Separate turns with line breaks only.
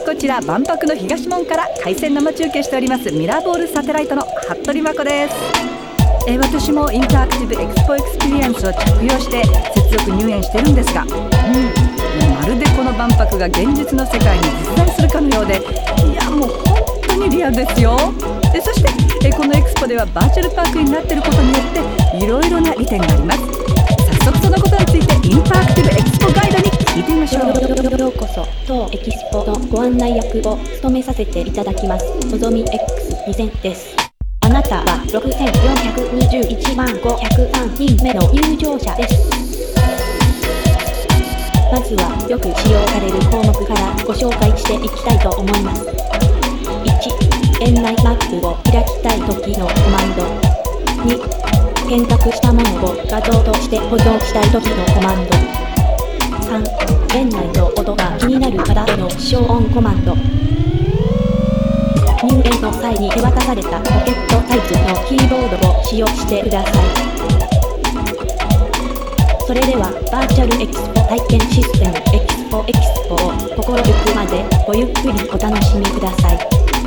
こちら万博の東門から回線生中継しておりますミラーボールサテライトの服部真子です。私もインタラクティブエクスポエクスペリエンスを着用して接続入園してるんですが、まるでこの万博が現実の世界に実在するかのようで、いやもう本当にリアルですよ。そしてこのエクスポではバーチャルパークになっていることによっていろいろな利点があります。早速そのことについてインタラクティブエクスポガイドに聞いてみましょう。
ようこそ当エキスポのご案内役を務めさせていただきますのぞみ X2000 です。あなたは6421万503人目の入場者です。まずはよく使用される項目からご紹介していきたいと思います。1、園内マップを開きたい時のコマンド。2、検索したものを画像として保存したい時のコマンド。3、園内の音が気になる方への消音コマンド。入園の際に手渡されたポケットサイズのキーボードを使用してください。それではバーチャルエキスポ体験システムエキスポを心ゆくまでごゆっくりお楽しみください。